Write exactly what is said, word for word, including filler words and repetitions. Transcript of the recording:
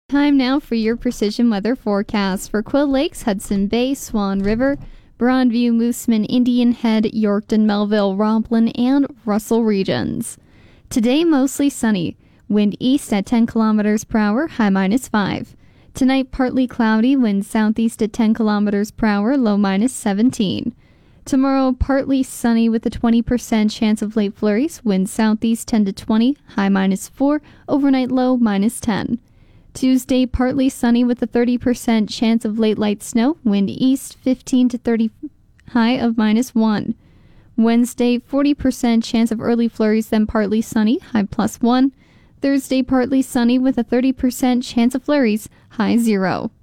Time now for your precision weather forecast for Quill Lakes, Hudson Bay, Swan River, Broadview, Moosomin, Indian Head, Yorkton, Melville, Rompland, and Russell regions. Today, mostly sunny. Wind east at ten kilometers per hour, high minus five. Tonight, partly cloudy, wind southeast at ten kilometers per hour, low minus seventeen. Tomorrow, partly sunny with a twenty percent chance of late flurries, wind southeast ten to twenty, high minus four, overnight low minus ten. Tuesday, partly sunny with a thirty percent chance of late light snow, wind east fifteen to thirty, high of minus one. Wednesday, forty percent chance of early flurries, then partly sunny, high plus one. Thursday, partly sunny with a thirty percent chance of flurries, high zero.